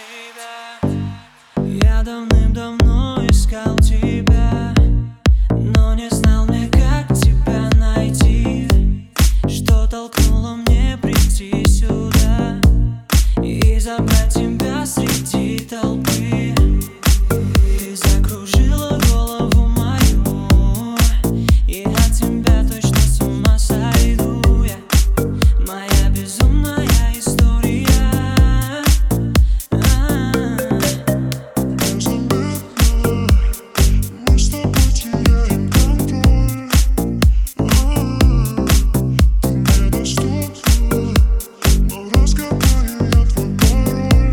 тебя. Я давным-давно искал тебя, но не знал мне, как тебя найти. Что толкнуло мне прийти сюда и забрать тебя среди толпы. Ты закружила голову мою, и от тебя точно с ума сойду я. Моя безумная история. Мы с тобой теряем контроль. Ты недоступна, но разгадаю я твой пароль.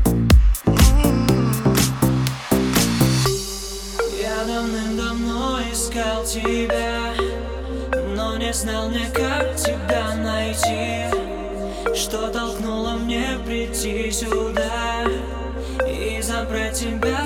Я давным-давно искал тебя, но не знал мне, как тебя найти. Что толкнуло мне прийти сюда и забрать тебя